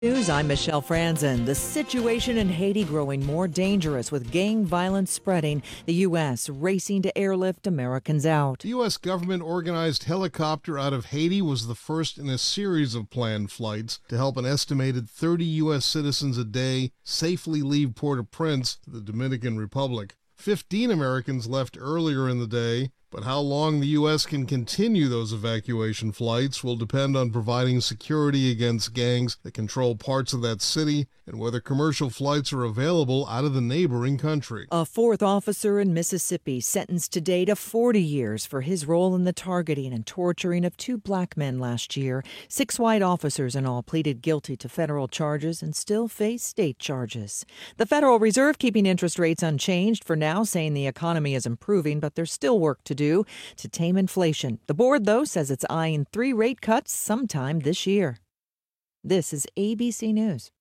News, I'm Michelle Franzen. The situation in Haiti growing more dangerous with gang violence spreading. The U.S. racing to airlift Americans out. The U.S. government-organized helicopter out of Haiti was the first in a series of planned flights to help an estimated 30 U.S. citizens a day safely leave Port-au-Prince to the Dominican Republic. 15 Americans left earlier in the day, but how long the U.S. can continue those evacuation flights will depend on providing security against gangs that control parts of that city and whether commercial flights are available out of the neighboring country. A fourth officer in Mississippi sentenced today to 40 years for his role in the targeting and torturing of 2 black men last year. 6 white officers in all pleaded guilty to federal charges and still face state charges. The Federal Reserve keeping interest rates unchanged for now, saying the economy is improving, but there's still work to do to tame inflation. The board, though, says it's eyeing 3 rate cuts sometime this year. This is ABC News.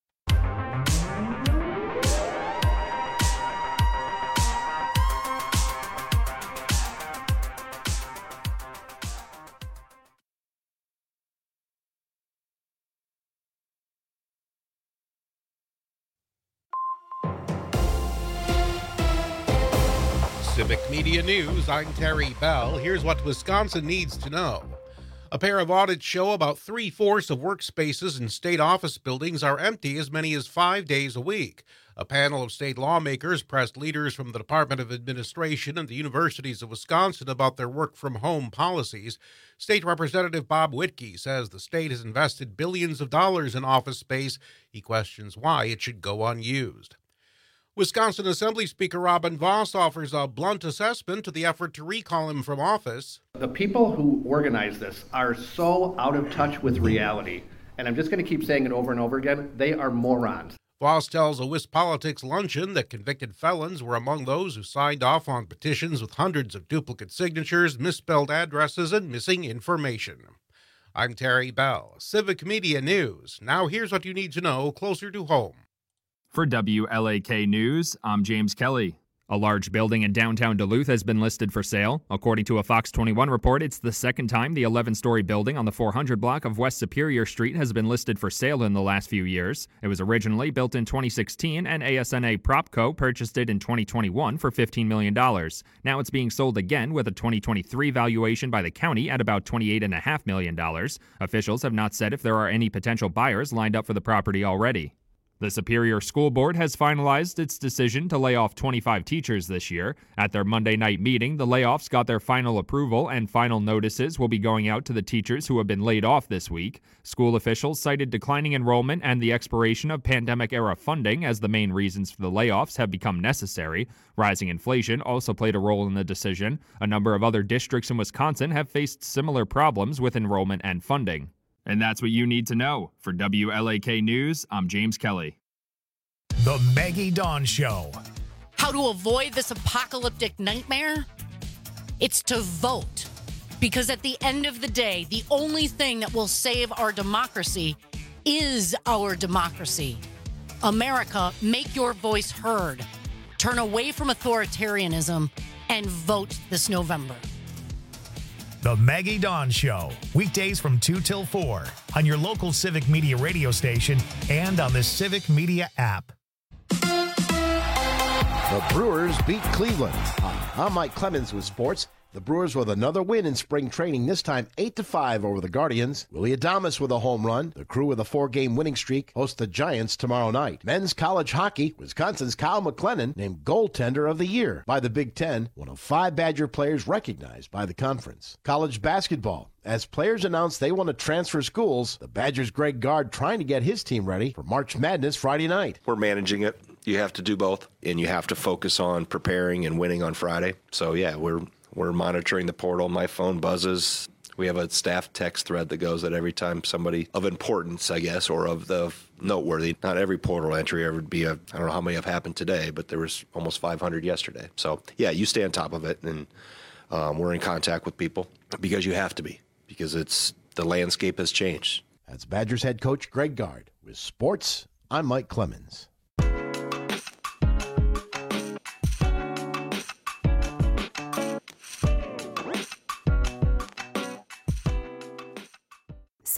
Civic Media News, I'm Terry Bell. Here's what Wisconsin needs to know. A pair of audits show about 3/4 of workspaces in state office buildings are empty as many as 5 days a week. A panel of state lawmakers pressed leaders from the Department of Administration and the universities of Wisconsin about their work-from-home policies. State Representative Bob Wittke says the state has invested billions of dollars in office space. He questions why it should go unused. Wisconsin Assembly Speaker Robin Vos offers a blunt assessment to the effort to recall him from office. The people who organize this are so out of touch with reality, and I'm just going to keep saying it over and over again, they are morons. Vos tells a WisPolitics luncheon that convicted felons were among those who signed off on petitions with hundreds of duplicate signatures, misspelled addresses, and missing information. I'm Terry Bell, Civic Media News. Now here's what you need to know closer to home. For WLAK News, I'm James Kelly. A large building in downtown Duluth has been listed for sale. According to a Fox 21 report, it's the second time the 11-story building on the 400 block of West Superior Street has been listed for sale in the last few years. It was originally built in 2016, and ASNA PropCo purchased it in 2021 for $15 million. Now it's being sold again with a 2023 valuation by the county at about $28.5 million. Officials have not said if there are any potential buyers lined up for the property already. The Superior School Board has finalized its decision to lay off 25 teachers this year. At their Monday night meeting, the layoffs got their final approval, and final notices will be going out to the teachers who have been laid off this week. School officials cited declining enrollment and the expiration of pandemic-era funding as the main reasons for the layoffs have become necessary. Rising inflation also played a role in the decision. A number of other districts in Wisconsin have faced similar problems with enrollment and funding. And that's what you need to know. For WLAK News, I'm James Kelly. The Maggie Dawn Show. How to avoid this apocalyptic nightmare? It's to vote. Because at the end of the day, the only thing that will save our democracy is our democracy. America, make your voice heard. Turn away from authoritarianism and vote this November. The Maggie Dawn Show, weekdays from 2 till 4 on your local Civic Media radio station and on the Civic Media app. The Brewers beat Cleveland. I'm Mike Clemens with sports. The Brewers with another win in spring training, this time 8-5 over the Guardians. Willie Adames with a home run. The Crew with a 4-game winning streak host the Giants tomorrow night. Men's college hockey, Wisconsin's Kyle McLennan named Goaltender of the Year by the Big Ten, one of 5 Badger players recognized by the conference. College basketball. As players announce they want to transfer schools, the Badgers' Greg Gard trying to get his team ready for March Madness Friday night. We're managing it. You have to do both, and you have to focus on preparing and winning on Friday. So, yeah, we're monitoring the portal. My phone buzzes. We have a staff text thread that goes that every time somebody of importance, I guess, or of the noteworthy, not every portal entry ever would be I don't know how many have happened today, but there was almost 500 yesterday. So, yeah, you stay on top of it, and we're in contact with people because you have to be, because the landscape has changed. That's Badgers head coach Greg Gard. With sports, I'm Mike Clemens.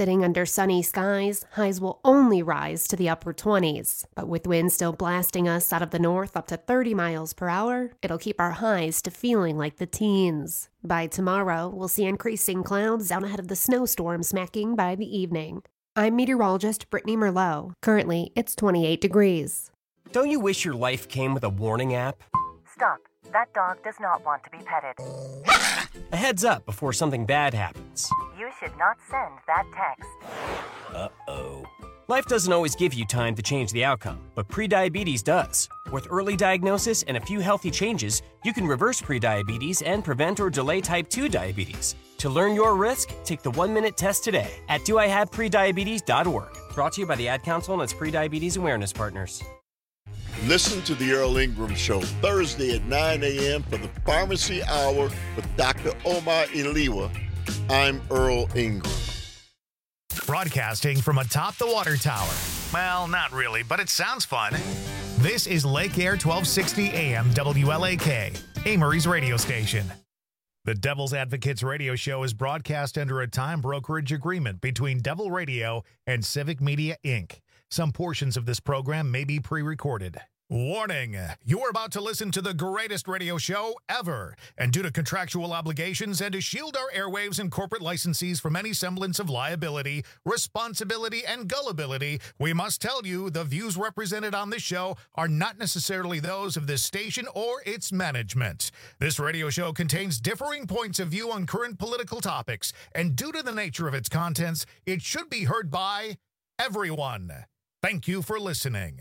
Sitting under sunny skies, highs will only rise to the upper 20s. But with winds still blasting us out of the north up to 30 miles per hour, it'll keep our highs to feeling like the teens. By tomorrow, we'll see increasing clouds out ahead of the snowstorm smacking by the evening. I'm meteorologist Brittany Merlot. Currently, it's 28 degrees. Don't you wish your life came with a warning app? Stop. That dog does not want to be petted. A heads up before something bad happens. You should not send that text. Uh-oh. Life doesn't always give you time to change the outcome, but prediabetes does. With early diagnosis and a few healthy changes, you can reverse prediabetes and prevent or delay type 2 diabetes. To learn your risk, take the 1-minute test today at doihaveprediabetes.org. Brought to you by the Ad Council and its Prediabetes Awareness Partners. Listen to the Earl Ingram Show Thursday at 9 a.m. for the Pharmacy Hour with Dr. Omar Iliwa. I'm Earl Ingram. Broadcasting from atop the water tower. Well, not really, but it sounds fun. This is Lake Air 1260 AM WLAK, Amory's radio station. The Devil's Advocates radio show is broadcast under a time brokerage agreement between Devil Radio and Civic Media, Inc. Some portions of this program may be pre-recorded. Warning, you are about to listen to the greatest radio show ever, and due to contractual obligations and to shield our airwaves and corporate licensees from any semblance of liability, responsibility, and gullibility, we must tell you the views represented on this show are not necessarily those of this station or its management. This radio show contains differing points of view on current political topics, and due to the nature of its contents, it should be heard by everyone. Thank you for listening.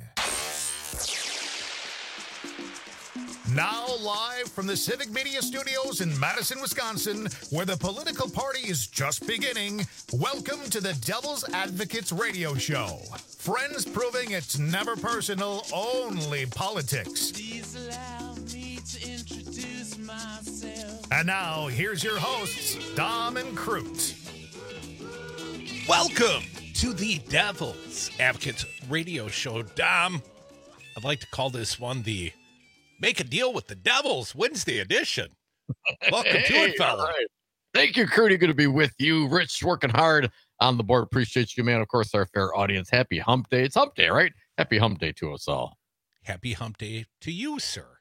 Now live from the Civic Media Studios in Madison, Wisconsin, where the political party is just beginning, welcome to the Devil's Advocates radio show. Friends proving it's never personal, only politics. Please allow me to introduce myself. And now, here's your hosts, Dom and Crute. Welcome to the Devil's Advocates radio show. Dom, I'd like to call this one the Make a Deal with the Devils Wednesday edition. Welcome to it, fella. Right. Thank you, Crudy. Good to be with you. Rich, working hard on the board. Appreciate you, man. Of course, our fair audience. Happy hump day. It's hump day, right? Happy hump day to us all. Happy hump day to you, sir.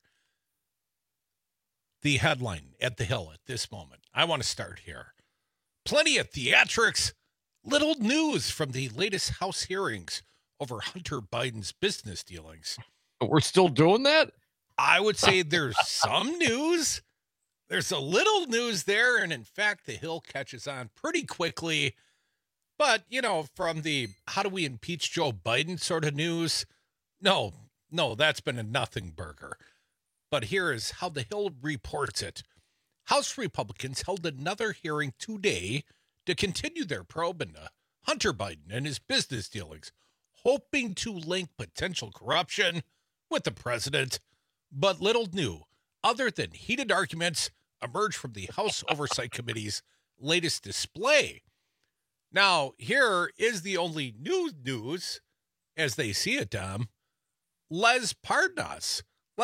The headline at the Hill at this moment. I want to start here. Plenty of theatrics. Little news from the latest House hearings over Hunter Biden's business dealings. We're still doing that? I would say there's some news. There's a little news there. And in fact, the Hill catches on pretty quickly. But, you know, from the how do we impeach Joe Biden sort of news, no, that's been a nothing burger. But here is how the Hill reports it. House Republicans held another hearing today to continue their probe into Hunter Biden and his business dealings, hoping to link potential corruption with the president. But little new, other than heated arguments, emerged from the House Oversight Committee's latest display. Now, here is the only new news, as they see it, Dom. Lev Parnas.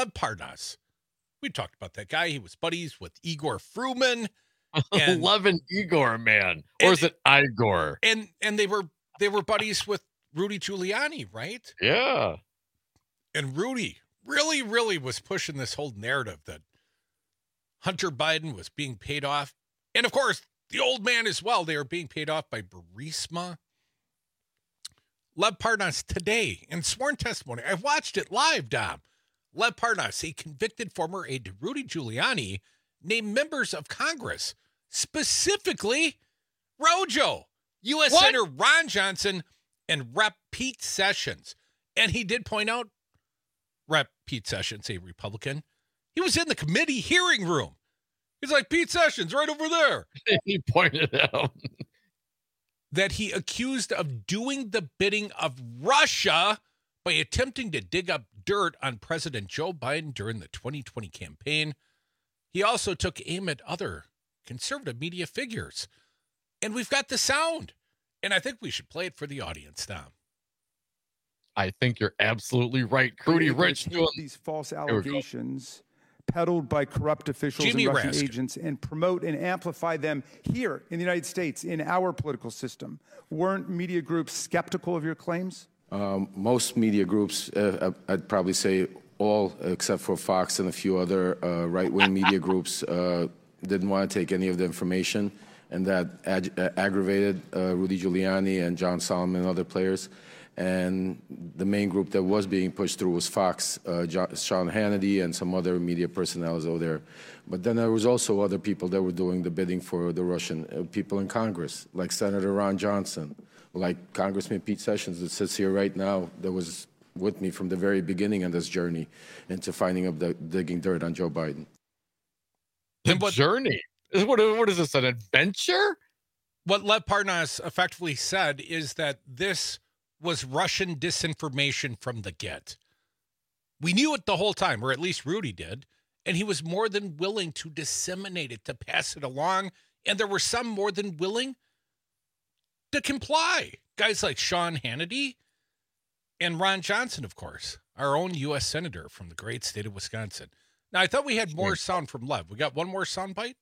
We talked about that guy. He was buddies with Igor Fruman. And Lev and Igor, man. Or is it Igor? And they were buddies with Rudy Giuliani, right? Yeah. And Rudy really was pushing this whole narrative that Hunter Biden was being paid off. And of course, the old man as well. They are being paid off by Burisma. Lev Parnas today in sworn testimony. I watched it live, Dom. Lev Parnas, a convicted former aide to Rudy Giuliani, named members of Congress, specifically Rojo, U.S. Senator Ron Johnson, and Rep. Pete Sessions. And he did point out, Rep. Pete Sessions, a Republican, he was in the committee hearing room. He's like, Pete Sessions, right over there. He pointed out that he accused of doing the bidding of Russia by attempting to dig up dirt on President Joe Biden during the 2020 campaign. He also took aim at other conservative media figures. And we've got the sound. And I think we should play it for the audience, Tom. I think you're absolutely right. Crudy Rich doing these false allegations peddled by corrupt officials Jimmy and Russian Raskin. agents and promote and amplify them here in the United States, in our political system. Weren't media groups skeptical of your claims? Most media groups, I'd probably say all except for Fox and a few other right-wing media groups, didn't want to take any of the information, and that aggravated Rudy Giuliani and John Solomon and other players. And the main group that was being pushed through was Fox, Sean Hannity and some other media personnel over there. But then there was also other people that were doing the bidding for the Russian people in Congress, like Senator Ron Johnson, like Congressman Pete Sessions that sits here right now, that was with me from the very beginning on this journey into digging dirt on Joe Biden. The journey? What is this, an adventure? What Lev Parnas effectively said is that this was Russian disinformation from the get. We knew it the whole time, or at least Rudy did, and he was more than willing to disseminate it, to pass it along, and there were some more than willing to comply. Guys like Sean Hannity and Ron Johnson, of course, our own U.S. Senator from the great state of Wisconsin. Now, I thought we had more sound from Lev. We got one more sound bite?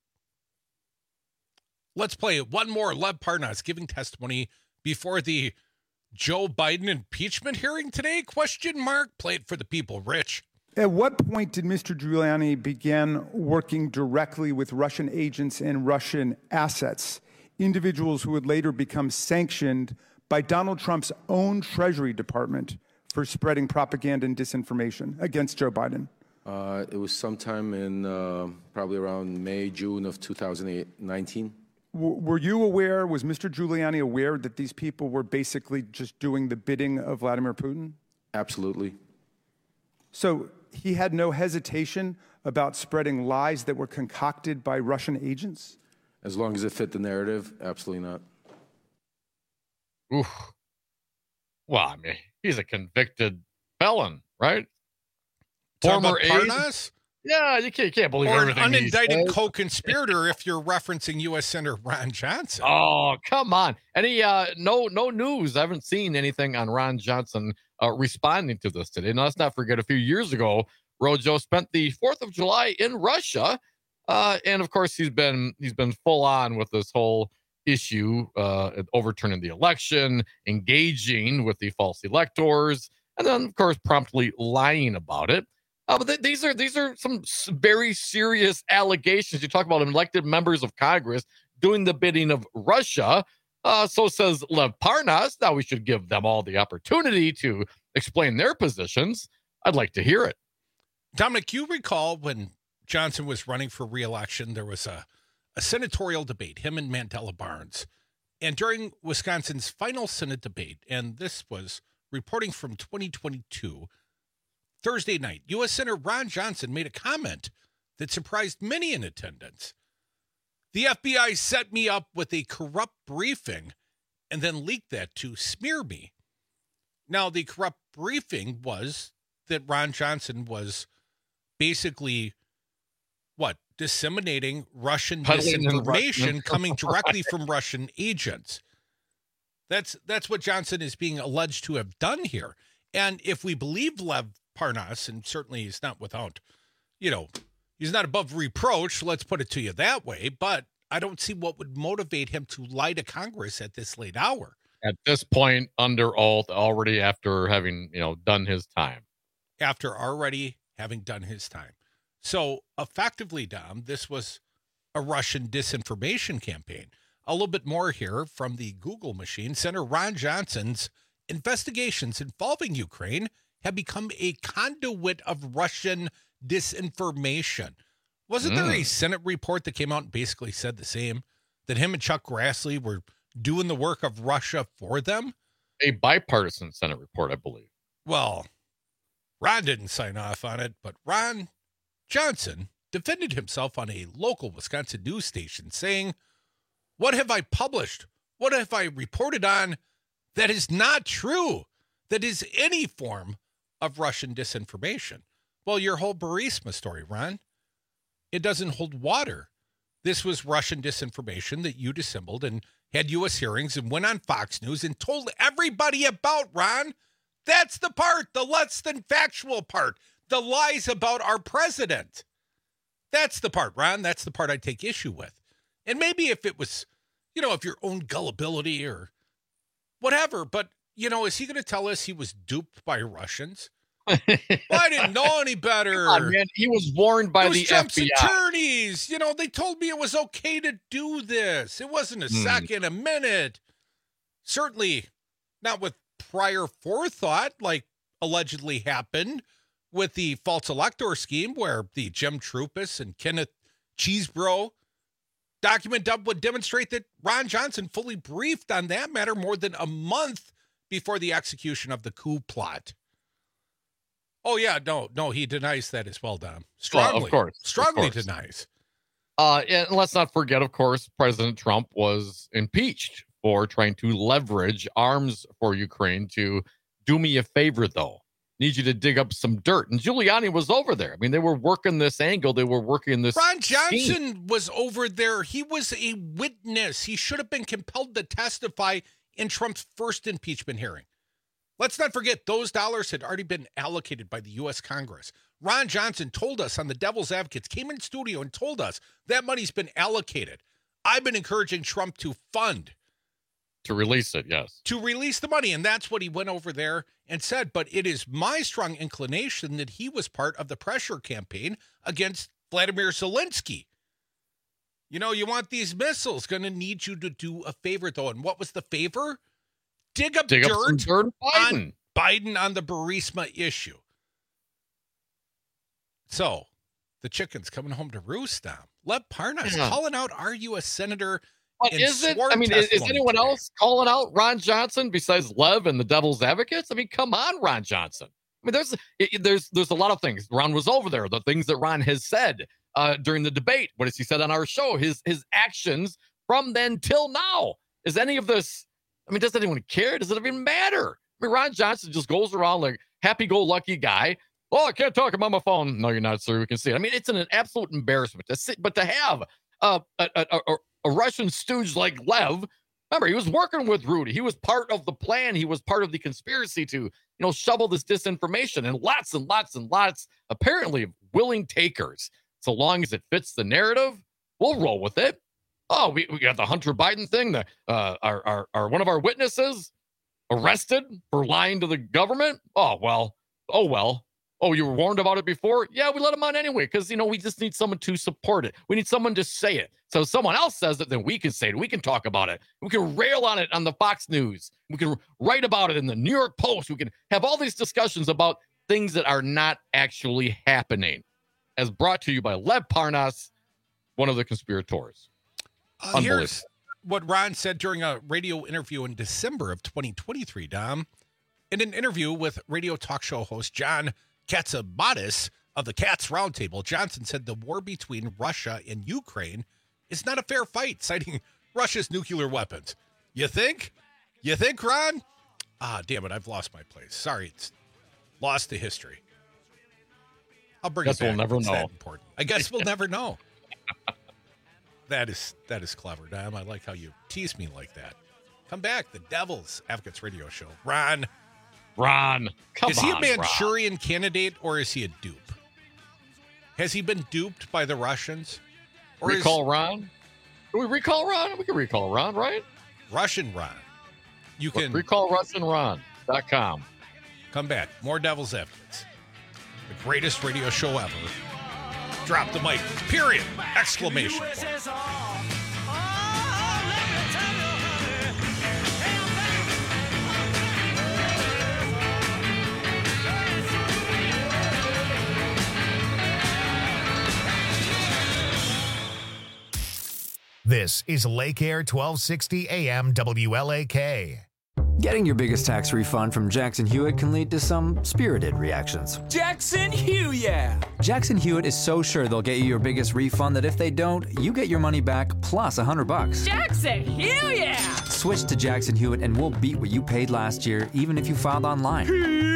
Let's play one more. Lev Parnas giving testimony before the Joe Biden impeachment hearing today? Question mark. Play it for the people. Rich. At what point did Mr. Giuliani begin working directly with Russian agents and Russian assets, individuals who would later become sanctioned by Donald Trump's own Treasury Department for spreading propaganda and disinformation against Joe Biden? It was sometime in probably around May, June of 2019. Were you aware, was Mr. Giuliani aware that these people were basically just doing the bidding of Vladimir Putin? Absolutely. So he had no hesitation about spreading lies that were concocted by Russian agents? As long as it fit the narrative, absolutely not. Oof. Well, I mean, he's a convicted felon, right? Former Parnas? Yeah, you can't believe or everything. Or an unindicted he co-conspirator if you're referencing U.S. Senator Ron Johnson. Oh, come on. Any no news. I haven't seen anything on Ron Johnson responding to this today. Now, let's not forget, a few years ago, Rojo spent the 4th of July in Russia. And of course, he's been full on with this whole issue, overturning the election, engaging with the false electors, and then, of course, promptly lying about it. But these are some very serious allegations. You talk about elected members of Congress doing the bidding of Russia. So says Lev Parnas. Now we should give them all the opportunity to explain their positions. I'd like to hear it. Dominic, you recall when Johnson was running for re-election, there was a senatorial debate, him and Mandela Barnes. And during Wisconsin's final Senate debate, and this was reporting from 2022, Thursday night, U.S. Senator Ron Johnson made a comment that surprised many in attendance. The FBI set me up with a corrupt briefing and then leaked that to smear me. Now, the corrupt briefing was that Ron Johnson was basically, disseminating Russian disinformation coming directly from Russian agents. That's what Johnson is being alleged to have done here. And if we believe Lev Parnas, and certainly he's not without, he's not above reproach, let's put it to you that way, but I don't see what would motivate him to lie to Congress at this late hour. At this point, under oath, already after having, done his time. After already having done his time. So effectively, Dom, this was a Russian disinformation campaign. A little bit more here from the Google machine. Senator Ron Johnson's investigations involving Ukraine have become a conduit of Russian disinformation. Wasn't there a Senate report that came out and basically said the same? That him and Chuck Grassley were doing the work of Russia for them? A bipartisan Senate report, I believe. Well, Ron didn't sign off on it, but Ron Johnson defended himself on a local Wisconsin news station saying, "What have I published? What have I reported on that is not true? That is any form of Russian disinformation?" Well, your whole Burisma story, Ron, it doesn't hold water. This was Russian disinformation that you dissembled and had U.S. hearings and went on Fox News and told everybody about, Ron. That's the part, the less than factual part, the lies about our president. That's the part, Ron. That's the part I take issue with. And maybe if it was, if your own gullibility or whatever, but, is he going to tell us he was duped by Russians? Well, I didn't know any better. Come on, man. He was warned by the Trump's FBI. attorneys. They told me it was okay to do this. It wasn't a second, a minute. Certainly not with prior forethought, like allegedly happened with the false elector scheme, where the Jim Trupis and Kenneth Cheesebro document would demonstrate that Ron Johnson fully briefed on that matter more than a month before the execution of the coup plot. Oh, yeah, no, he denies that as well, Dom. Strongly, of course. Strongly denies. And let's not forget, of course, President Trump was impeached for trying to leverage arms for Ukraine to do me a favor, though. Need you to dig up some dirt. And Giuliani was over there. I mean, they were working this angle. They were working this. Ron Johnson scheme. was over there. He was a witness. He should have been compelled to testify in Trump's first impeachment hearing. Let's not forget, those dollars had already been allocated by the U.S. Congress. Ron Johnson told us on the Devil's Advocates, came in studio and told us that money's been allocated. I've been encouraging Trump to fund. To release it, yes. To release the money, and that's what he went over there and said. But it is my strong inclination that he was part of the pressure campaign against Vladimir Zelensky. You want these missiles, going to need you to do a favor, though. And what was the favor? Dig up dirt on Biden on the Burisma issue. So, the chicken's coming home to roost now. Lev Parnas calling out our U.S. Senator. But is it? I mean, is anyone else calling out Ron Johnson besides Lev and the Devil's Advocates? I mean, come on, Ron Johnson. I mean, there's a lot of things. Ron was over there. The things that Ron has said during the debate. What has he said on our show? His actions from then till now. Is any of this? I mean, does anyone care? Does it even matter? I mean, Ron Johnson just goes around like happy-go-lucky guy. Oh, I can't talk. I'm on my phone. No, you're not, sir. We can see it. I mean, it's an absolute embarrassment to sit, but to have a Russian stooge like Lev, remember, he was working with Rudy. He was part of the plan. He was part of the conspiracy to, shovel this disinformation, and lots and lots and lots, apparently, of willing takers. So long as it fits the narrative, we'll roll with it. Oh, we got the Hunter Biden thing. Our one of our witnesses arrested for lying to the government. Oh, well. Oh, you were warned about it before? Yeah, we let him on anyway because, we just need someone to support it. We need someone to say it. So if someone else says it, then we can say it. We can talk about it. We can rail on it on the Fox News. We can write about it in the New York Post. We can have all these discussions about things that are not actually happening. As brought to you by Lev Parnas, one of the conspirators. Here's what Ron said during a radio interview in December of 2023, Dom. In an interview with radio talk show host John Katsibadis of the Cats Roundtable, Johnson said the war between Russia and Ukraine is not a fair fight, citing Russia's nuclear weapons. You think? You think, Ron? Damn it, I've lost my place. Sorry, it's lost to history. I'll bring it back. We'll never it's know. That important. I guess we'll never know. That is clever, Dom. I like how you tease me like that. Come back, the Devil's Advocates radio show. Ron, come on, is he a Manchurian candidate or is he a dupe? Has he been duped by the Russians? Or Ron? Can we recall Ron? We can recall Ron, right? Russian Ron. You can recall RussianRon.com. Come back. More Devil's Advocates. The greatest radio show ever. Drop the mic. Period. Exclamation point. This is Lake Air 1260 AM WLAK. Getting your biggest tax refund from Jackson Hewitt can lead to some spirited reactions. Jackson Hewitt! Jackson Hewitt is so sure they'll get you your biggest refund that if they don't, you get your money back plus $100. Jackson Hewitt! Switch to Jackson Hewitt and we'll beat what you paid last year, even if you filed online.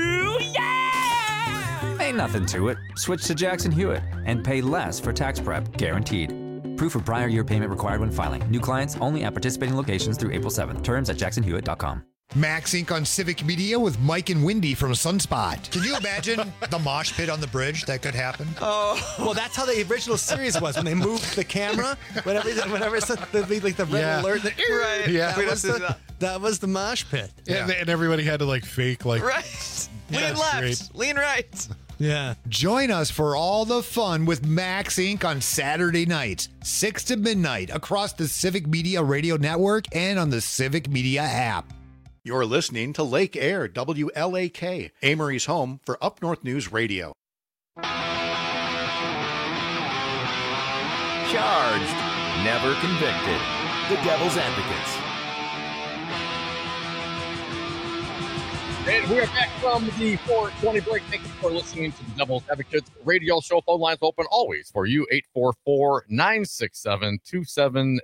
Ain't nothing to it. Switch to Jackson Hewitt and pay less for tax prep, guaranteed. Proof of prior year payment required when filing. New clients only at participating locations through April 7th. Terms at jacksonhewitt.com. Max Inc. on Civic Media with Mike and Wendy from Sunspot. Can you imagine the mosh pit on the bridge that could happen? Oh, well, that's how the original series was when they moved the camera. Whenever it's like the red alert, right? Yeah, that was the mosh pit. Yeah. And everybody had to like fake like right. Lean That's left, great. lean right. Yeah. Join us for all the fun with Max Inc. on Saturday nights, 6 to midnight, across the Civic Media Radio Network and on the Civic Media app. You're listening to Lake Air, WLAK, Amory's home for Up North News Radio. Charged, never convicted. The Devil's Advocates. And we are back from the 420 break. Thank you for listening to the Devil's Advocates radio show. Phone lines open always for you, 844-967-2789.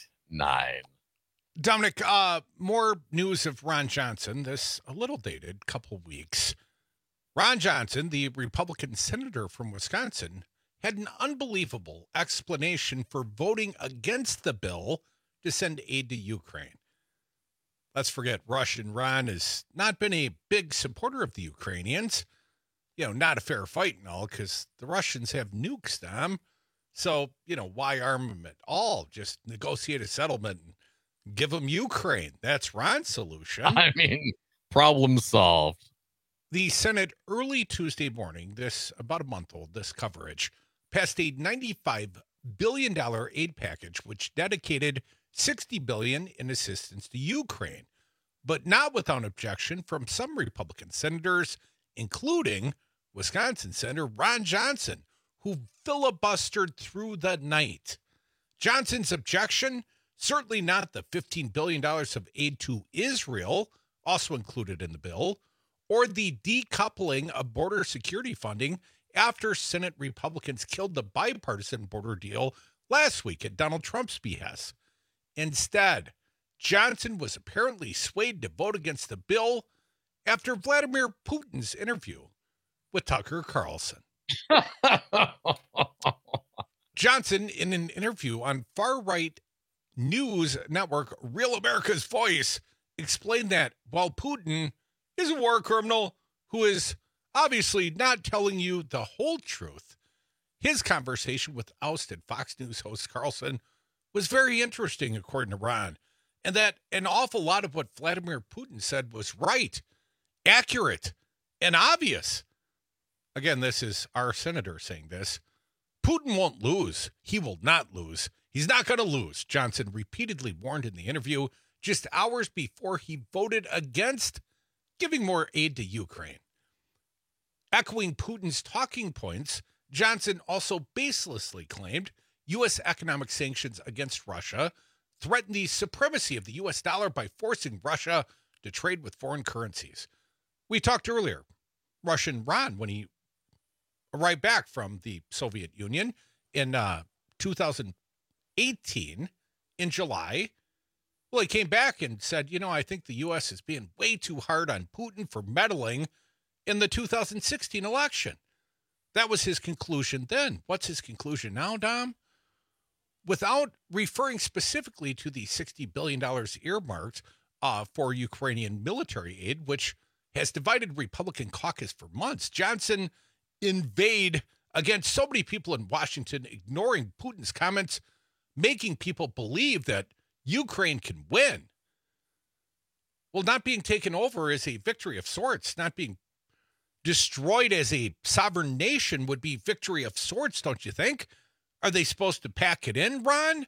Dominic, more news of Ron Johnson. This a little dated, couple weeks. Ron Johnson, the Republican senator from Wisconsin, had an unbelievable explanation for voting against the bill to send aid to Ukraine. Let's forget Russian Ron has not been a big supporter of the Ukrainians. You know, not a fair fight and all, because the Russians have nukes, Dom. So, you know, why arm them at all? Just negotiate a settlement and give them Ukraine. That's Ron's solution. I mean, problem solved. The Senate early Tuesday morning, about a month old, this coverage, passed a $95 billion aid package, which dedicated $60 billion in assistance to Ukraine, but not without objection from some Republican senators, including Wisconsin Senator Ron Johnson, who filibustered through the night. Johnson's objection, certainly not the $15 billion of aid to Israel, also included in the bill, or the decoupling of border security funding after Senate Republicans killed the bipartisan border deal last week at Donald Trump's behest. Instead, Johnson was apparently swayed to vote against the bill after Vladimir Putin's interview with Tucker Carlson. Johnson, in an interview on far-right news network Real America's Voice, explained that while Putin is a war criminal who is obviously not telling you the whole truth, his conversation with ousted Fox News host Carlson was very interesting, according to Ron, and that an awful lot of what Vladimir Putin said was right, accurate, and obvious. Again, this is our senator saying this. Putin won't lose. He will not lose. He's not going to lose, Johnson repeatedly warned in the interview just hours before he voted against giving more aid to Ukraine. Echoing Putin's talking points, Johnson also baselessly claimed U.S. economic sanctions against Russia threaten the supremacy of the U.S. dollar by forcing Russia to trade with foreign currencies. We talked earlier, Russian Ron, when he arrived back from the Soviet Union in 2018, in July, well, he came back and said, I think the U.S. is being way too hard on Putin for meddling in the 2016 election. That was his conclusion then. What's his conclusion now, Dom? Without referring specifically to the $60 billion earmarked for Ukrainian military aid, which has divided Republican caucus for months, Johnson inveighed against so many people in Washington, ignoring Putin's comments, making people believe that Ukraine can win. Well, not being taken over is a victory of sorts. Not being destroyed as a sovereign nation would be victory of sorts, don't you think? Are they supposed to pack it in, Ron?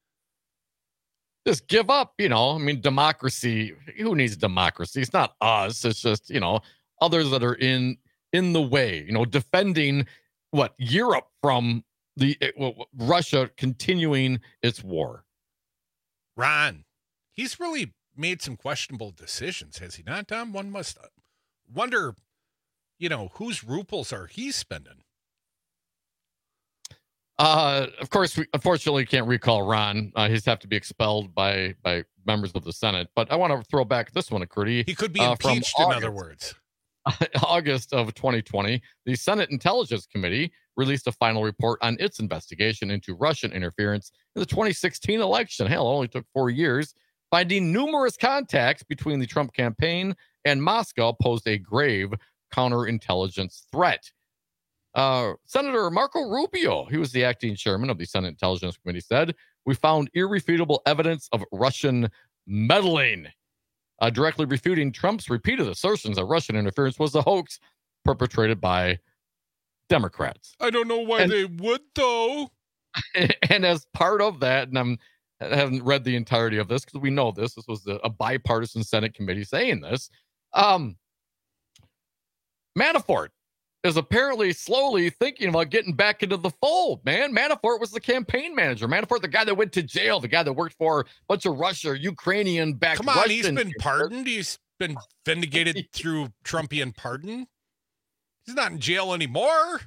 Just give up, democracy. Who needs democracy? It's not us. It's just, others that are in the way, defending Europe from Russia continuing its war. Ron, he's really made some questionable decisions, has he not, Tom? One must wonder, whose rubles are he spending? Of course, we unfortunately can't recall Ron. He's have to be expelled by members of the Senate. But I want to throw back this one, Curdy. He could be impeached, in other words. August of 2020, the Senate Intelligence Committee released a final report on its investigation into Russian interference in the 2016 election. Hell, it only took 4 years, finding numerous contacts between the Trump campaign and Moscow posed a grave counterintelligence threat. Senator Marco Rubio, he was the acting chairman of the Senate Intelligence Committee, said, "We found irrefutable evidence of Russian meddling," directly refuting Trump's repeated assertions that Russian interference was a hoax perpetrated by Democrats. I don't know why they would, though. And as part of that, and I haven't read the entirety of this because we know this was a bipartisan Senate committee saying this, Manafort is apparently slowly thinking about getting back into the fold, man. Manafort was the campaign manager. Manafort, the guy that went to jail, the guy that worked for a bunch of Ukrainian-backed Come on, Russian. he's been pardoned. He's been vindicated through Trumpian pardon. He's not in jail anymore.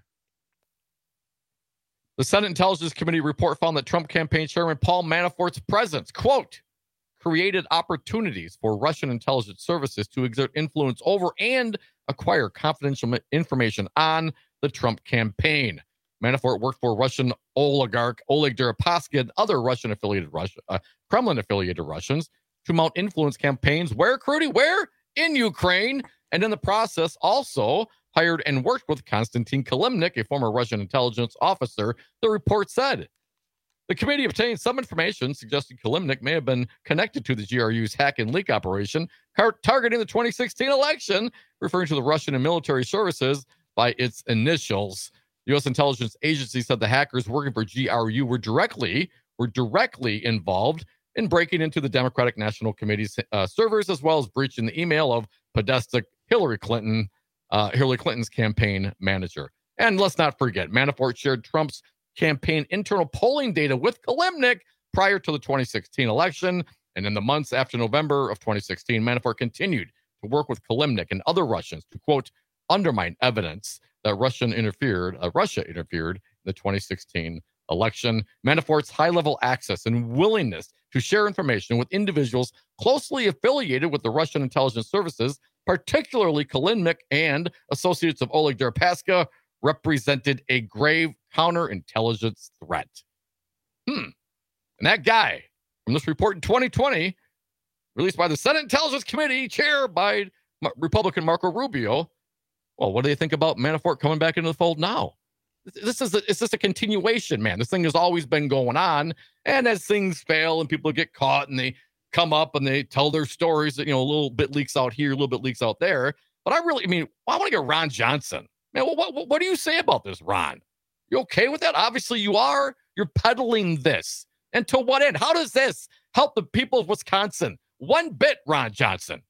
The Senate Intelligence Committee report found that Trump campaign chairman Paul Manafort's presence, quote, created opportunities for Russian intelligence services to exert influence over and acquire confidential information on the Trump campaign. Manafort worked for Russian oligarch Oleg Deripaska and other Kremlin-affiliated Russians to mount influence campaigns. Where, Crudy? Where? In Ukraine. And in the process, also hired and worked with Konstantin Kilimnik, a former Russian intelligence officer, the report said. The committee obtained some information suggesting Kilimnik may have been connected to the GRU's hack and leak operation targeting the 2016 election, referring to the Russian and military services by its initials. The U.S. intelligence agency said the hackers working for GRU were directly involved in breaking into the Democratic National Committee's servers, as well as breaching the email of Podesta Hillary Clinton's campaign manager. And let's not forget, Manafort shared Trump's campaign internal polling data with Kilimnik prior to the 2016 election. And in the months after November of 2016, Manafort continued to work with Kilimnik and other Russians to, quote, undermine evidence that Russia interfered in the 2016 election. Manafort's high-level access and willingness to share information with individuals closely affiliated with the Russian intelligence services, particularly Kilimnik and associates of Oleg Deripaska, represented a grave counterintelligence threat. And that guy from this report in 2020, released by the Senate Intelligence Committee, chaired by Republican Marco Rubio, well, what do you think about Manafort coming back into the fold now? It's just a continuation, man. This thing has always been going on, and as things fail and people get caught and they come up and they tell their stories that, a little bit leaks out here, a little bit leaks out there. But I want to get Ron Johnson. Man, what do you say about this, Ron? You okay with that? Obviously you are. You're peddling this. And to what end? How does this help the people of Wisconsin? One bit, Ron Johnson.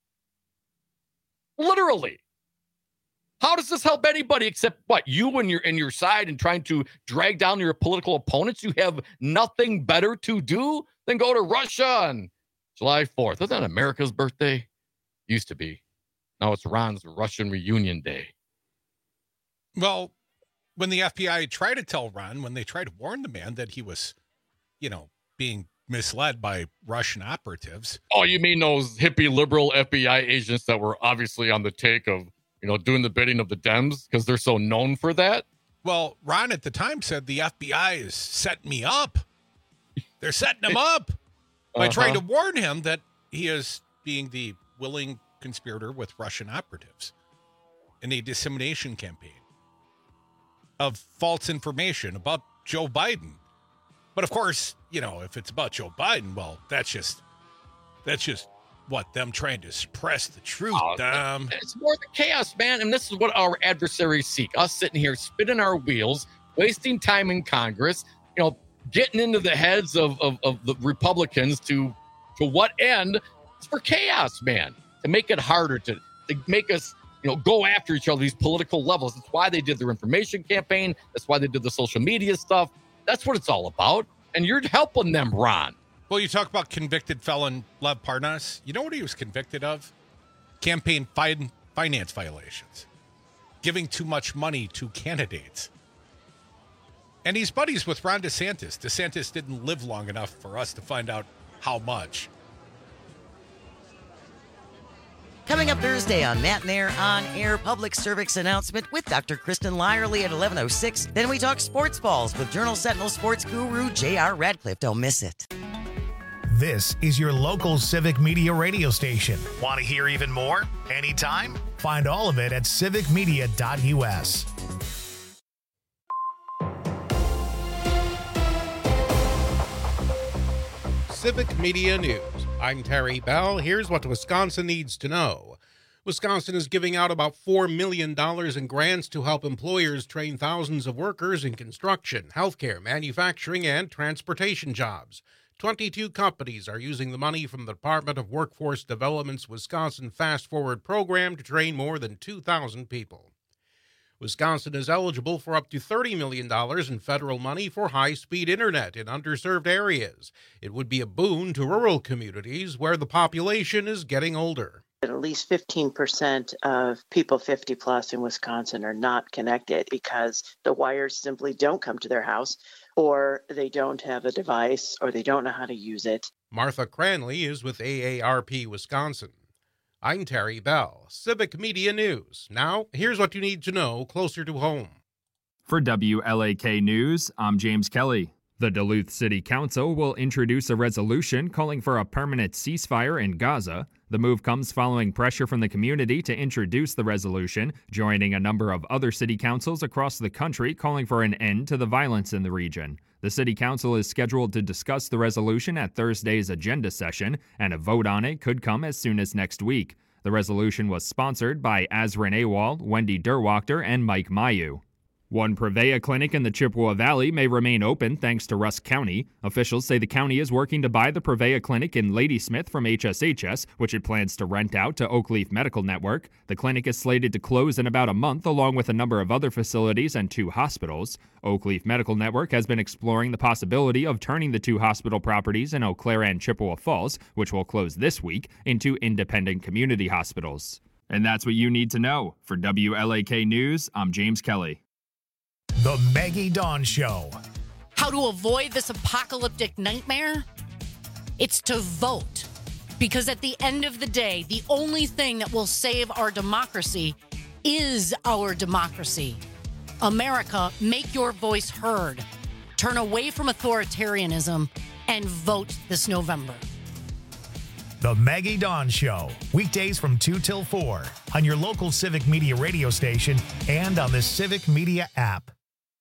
Literally. How does this help anybody except what? You and your side and trying to drag down your political opponents? You have nothing better to do than go to Russia on July 4th. Isn't that America's birthday? Used to be. Now it's Ron's Russian reunion day. Well, when the FBI tried to tell Ron, when they tried to warn the man that he was, being misled by Russian operatives. Oh, you mean those hippie liberal FBI agents that were obviously on the take of, doing the bidding of the Dems because they're so known for that? Well, Ron at the time said the FBI is setting me up. They're setting him up by trying to warn him that he is being the willing conspirator with Russian operatives in a dissemination campaign of false information about Joe Biden. But of course, if it's about Joe Biden, well, that's just what, them trying to suppress the truth. It's more the chaos, man. And this is what our adversaries seek. Us sitting here spinning our wheels, wasting time in Congress, getting into the heads of the Republicans to what end? It's for chaos, man. To make it harder, to make us go after each other, these political levels. That's why they did their information campaign. That's why they did the social media stuff. That's what it's all about. And you're helping them, Ron. Well, you talk about convicted felon Lev Parnas. You know what he was convicted of? Campaign finance violations. Giving too much money to candidates. And he's buddies with Ron DeSantis. DeSantis didn't live long enough for us to find out how much. Coming up Thursday on Matt Nair On Air, public service announcement with Dr. Kristen Lyerly at 11:06. Then we talk sports balls with Journal Sentinel sports guru J.R. Radcliffe. Don't miss it. This is your local Civic Media radio station. Want to hear even more? Anytime? Find all of it at civicmedia.us. Civic Media News. I'm Terry Bell. Here's what Wisconsin needs to know. Wisconsin is giving out about $4 million in grants to help employers train thousands of workers in construction, healthcare, manufacturing, and transportation jobs. 22 companies are using the money from the Department of Workforce Development's Wisconsin Fast Forward program to train more than 2,000 people. Wisconsin is eligible for up to $30 million in federal money for high-speed internet in underserved areas. It would be a boon to rural communities where the population is getting older. At least 15% of people 50 plus in Wisconsin are not connected because the wires simply don't come to their house, or they don't have a device, or they don't know how to use it. Martha Cranley is with AARP Wisconsin. I'm Terry Bell, Civic Media News. Now, here's what you need to know closer to home. For WLAK News, I'm James Kelly. The Duluth City Council will introduce a resolution calling for a permanent ceasefire in Gaza. The move comes following pressure from the community to introduce the resolution, joining a number of other city councils across the country calling for an end to the violence in the region. The City Council is scheduled to discuss the resolution at Thursday's agenda session, and a vote on it could come as soon as next week. The resolution was sponsored by Azrin Awal, Wendy Derwachter, and Mike Mayu. One Prevea clinic in the Chippewa Valley may remain open thanks to Rusk County. Officials say the county is working to buy the Prevea clinic in Ladysmith from HSHS, which it plans to rent out to Oakleaf Medical Network. The clinic is slated to close in about a month, along with a number of other facilities and 2 hospitals. Oakleaf Medical Network has been exploring the possibility of turning the 2 hospital properties in Eau Claire and Chippewa Falls, which will close this week, into independent community hospitals. And that's what you need to know. For WLAK News, I'm James Kelly. The Maggie Dawn Show. How to avoid this apocalyptic nightmare? It's to vote. Because at the end of the day, the only thing that will save our democracy is our democracy. America, make your voice heard. Turn away from authoritarianism and vote this November. The Maggie Dawn Show, weekdays from 2 till 4 on your local Civic Media radio station and on the Civic Media app.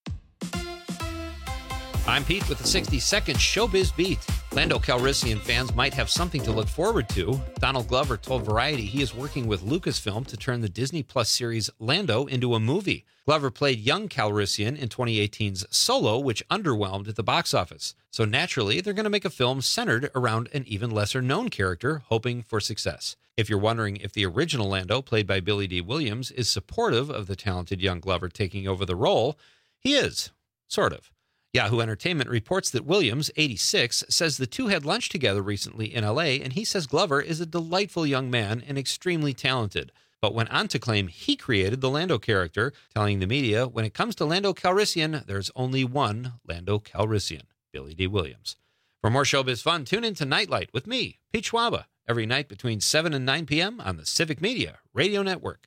I'm Pete with the 60-second Showbiz Beat. Lando Calrissian fans might have something to look forward to. Donald Glover told Variety he is working with Lucasfilm to turn the Disney Plus series Lando into a movie. Glover played young Calrissian in 2018's Solo, which underwhelmed at the box office. So naturally, they're going to make a film centered around an even lesser-known character, hoping for success. If you're wondering if the original Lando, played by Billy D. Williams, is supportive of the talented young Glover taking over the role, he is. Sort of. Yahoo Entertainment reports that Williams, 86, says the two had lunch together recently in L.A., and he says Glover is a delightful young man and extremely talented, but went on to claim he created the Lando character, telling the media, when it comes to Lando Calrissian, there's only one Lando Calrissian, Billy D. Williams. For more showbiz fun, tune in to Nightlight with me, Pete Schwaba, every night between 7 and 9 p.m. on the Civic Media Radio Network.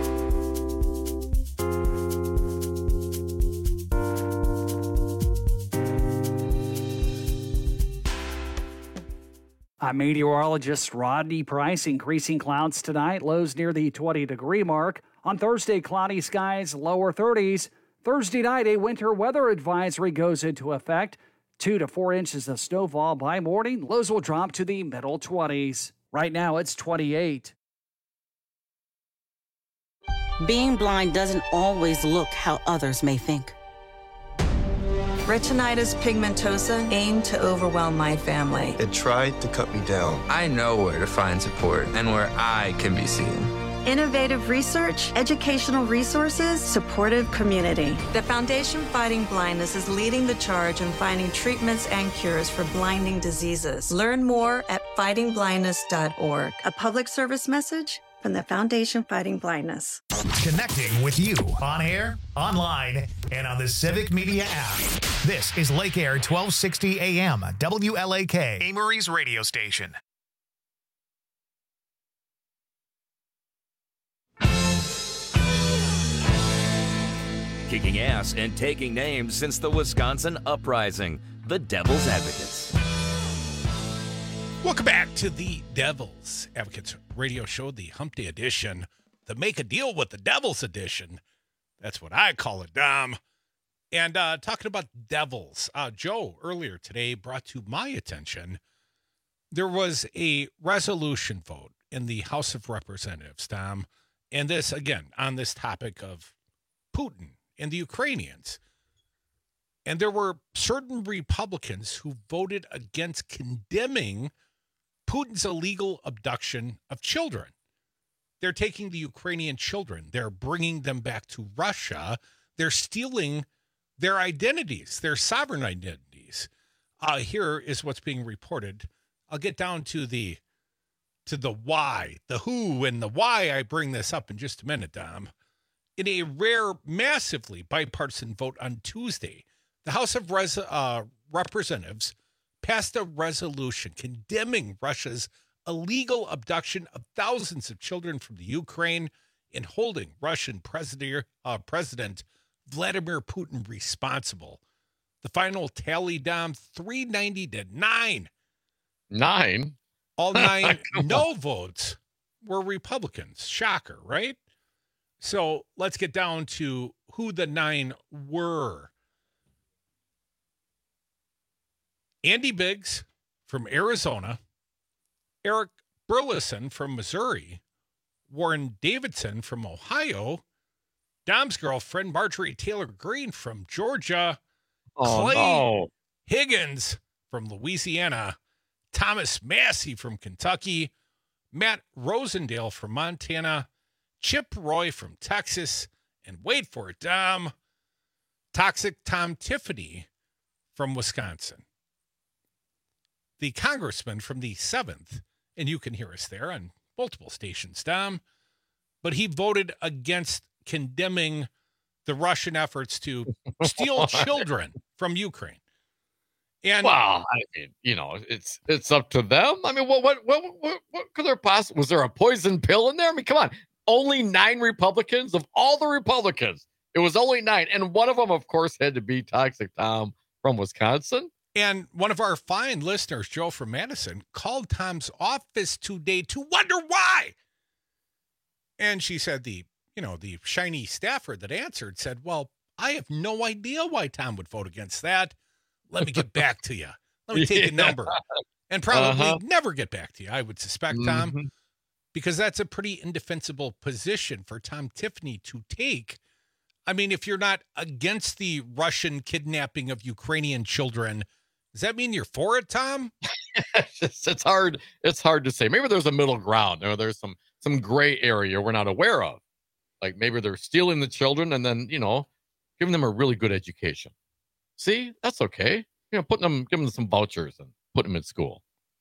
I'm meteorologist Rodney Price. Increasing clouds tonight, lows near the 20-degree mark. On Thursday, cloudy skies, lower 30s. Thursday night, a winter weather advisory goes into effect. 2 to 4 inches of snowfall by morning. Lows will drop to the middle 20s. Right now, it's 28. Being blind doesn't always look how others may think. Retinitis pigmentosa aimed to overwhelm my family. It tried to cut me down. I know where to find support and where I can be seen. Innovative research, educational resources, supportive community. The Foundation Fighting Blindness is leading the charge in finding treatments and cures for blinding diseases. Learn more at fightingblindness.org. A public service message from the Foundation Fighting Blindness. Connecting with you on air, online, and on the Civic Media app. This is Lake Air 1260 AM, WLAK, Amory's radio station. Kicking ass and taking names since the Wisconsin Uprising, the Devil's Advocates. Welcome back to the Devil's Advocates radio show, the Hump Day edition, the Make a Deal with the Devils edition. That's what I call it, Dom. And talking about devils, Joe earlier today brought to my attention, there was a resolution vote in the House of Representatives, Dom, and this, again, on this topic of Putin and the Ukrainians. And there were certain Republicans who voted against condemning Putin's illegal abduction of children. They're taking the Ukrainian children. They're bringing them back to Russia. They're stealing their identities, their sovereign identities. Here is what's being reported. I'll get down to the why, the who and the why I bring this up in just a minute, Dom. In a rare, massively bipartisan vote on Tuesday, the House of Representatives passed a resolution condemning Russia's illegal abduction of thousands of children from the Ukraine and holding Russian President Vladimir Putin responsible. The final tally, Dom, 390 to 9. 9? All 9 no votes were Republicans. Shocker, right? So let's get down to who the 9 were. Andy Biggs from Arizona, Eric Burleson from Missouri, Warren Davidson from Ohio, Dom's girlfriend Marjorie Taylor Greene from Georgia, Clay Higgins from Louisiana, Thomas Massey from Kentucky, Matt Rosendale from Montana, Chip Roy from Texas, and wait for it, Dom, Toxic Tom Tiffany from Wisconsin. The congressman from the 7th, and you can hear us there on multiple stations, Dom, but he voted against condemning the Russian efforts to steal children from Ukraine. And well, I mean, it's up to them. I mean, what could there possibly, was there a poison pill in there? I mean, come on, only 9 Republicans of all the Republicans. It was only 9. And one of them, of course, had to be Toxic Tom from Wisconsin. And one of our fine listeners, Joe from Madison, called Tom's office today to wonder why. And she said the shiny staffer that answered said, well, I have no idea why Tom would vote against that. Let me get back to you. Let me take a number. And probably never get back to you, I would suspect, Tom, because that's a pretty indefensible position for Tom Tiffany to take. I mean, if you're not against the Russian kidnapping of Ukrainian children, does that mean you're for it, Tom? It's hard to say. Maybe there's a middle ground, or there's some gray area we're not aware of. Like maybe they're stealing the children and then, giving them a really good education. See, that's okay. Giving them some vouchers and putting them in school.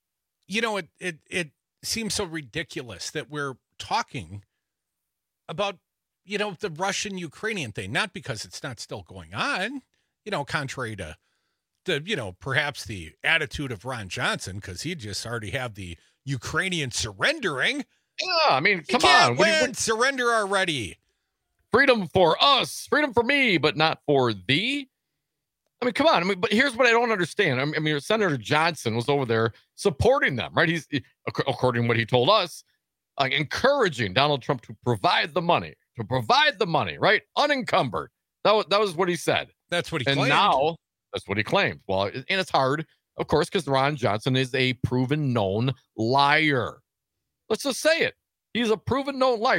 It seems so ridiculous that we're talking about, the Russian-Ukrainian thing, not because it's not still going on, contrary to perhaps the attitude of Ron Johnson, because he just already have the Ukrainian surrendering. Yeah, I mean, come on. Surrender already. Freedom for us, freedom for me, but not for thee. I mean, come on. I mean, but here's what I don't understand. I mean, Senator Johnson was over there supporting them, right? He's, according to what he told us, encouraging Donald Trump to provide the money, right? Unencumbered. That was what he said. That's what he claimed. And now that's what he claimed. Well, and it's hard, of course, because Ron Johnson is a proven known liar. Let's just say it. He's a proven known liar.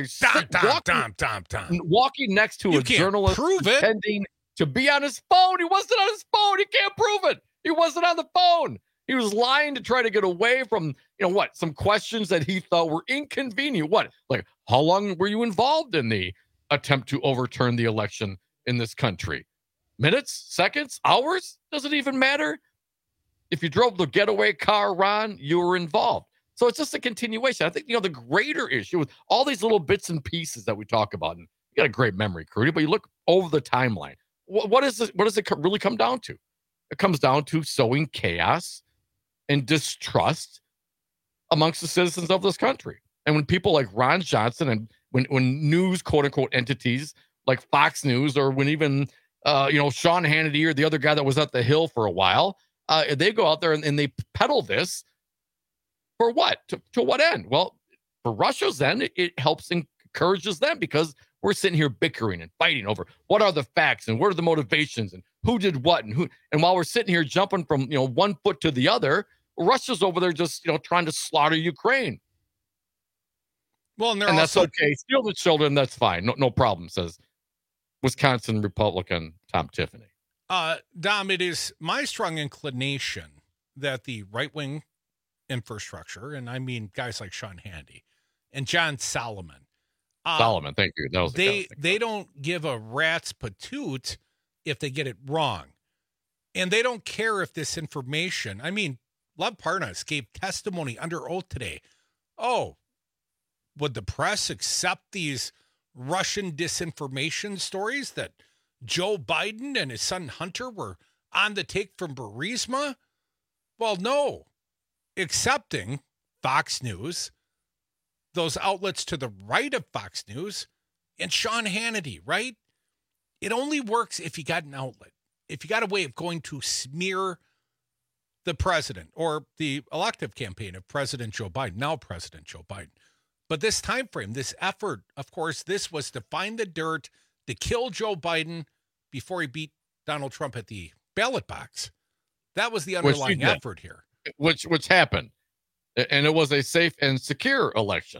Walking next to a journalist pretending to be on his phone. He wasn't on his phone. He can't prove it. He wasn't on the phone. He was lying to try to get away from, some questions that he thought were inconvenient. What? Like, how long were you involved in the attempt to overturn the election in this country? Minutes? Seconds? Hours? Does it even matter? If you drove the getaway car, Ron, you were involved. So it's just a continuation. I think, the greater issue with all these little bits and pieces that we talk about, and you got a great memory, Crudy, but you look over the timeline. What does it really come down to? It comes down to sowing chaos and distrust amongst the citizens of this country. And when people like Ron Johnson and when news, quote unquote, entities like Fox News, or when even, Sean Hannity or the other guy that was at the Hill for a while, they go out there and they peddle this. For what? To what end? Well, for Russia's end, it helps and encourages them because we're sitting here bickering and fighting over what are the facts and what are the motivations and who did what and who. And while we're sitting here jumping from, one foot to the other, Russia's over there just, trying to slaughter Ukraine. Well, and that's okay. Steal the children. That's fine. No problem, says Wisconsin Republican Tom Tiffany. Dom, it is my strong inclination that the right-wing infrastructure, and I mean guys like Sean Hannity and John Solomon. Thank you. That was they don't give a rat's patoot if they get it wrong. And they don't care if this information, I mean, Lev Parnas gave testimony under oath today. Oh, would the press accept these Russian disinformation stories that Joe Biden and his son Hunter were on the take from Burisma? Well, no. Accepting Fox News, those outlets to the right of Fox News, and Sean Hannity, right? It only works if you got an outlet, if you got a way of going to smear the president or the elective campaign of President Joe Biden, now President Joe Biden. But this time frame, this effort, of course, this was to find the dirt, to kill Joe Biden before he beat Donald Trump at the ballot box. That was the underlying effort here. Which happened. And it was a safe and secure election.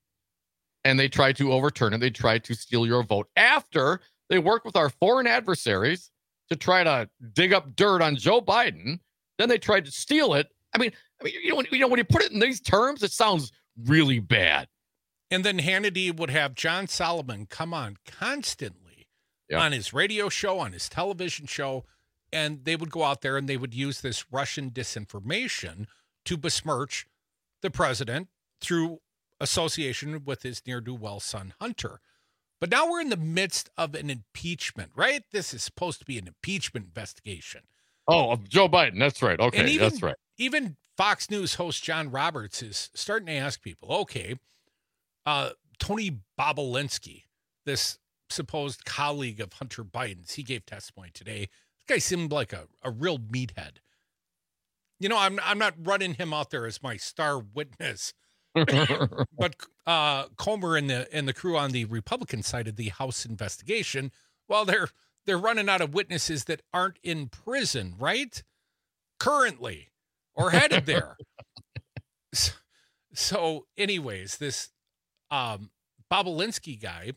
And they tried to overturn it. They tried to steal your vote after they worked with our foreign adversaries to try to dig up dirt on Joe Biden. Then they tried to steal it. I mean, when you put it in these terms, it sounds really bad. And then Hannity would have John Solomon come on constantly on his radio show, on his television show, and they would go out there and they would use this Russian disinformation to besmirch the president through association with his ne'er-do-well son, Hunter. But now we're in the midst of an impeachment, right? This is supposed to be an impeachment investigation. Oh, of Joe Biden. That's right. Okay, that's right. Even Fox News host John Roberts is starting to ask people, okay, Tony Bobulinski, this supposed colleague of Hunter Biden's, he gave testimony today. This guy seemed like a real meathead. I'm not running him out there as my star witness. But Comer and the crew on the Republican side of the House investigation, well, they're running out of witnesses that aren't in prison, right? Currently, or headed there. So anyways, this Bobulinski guy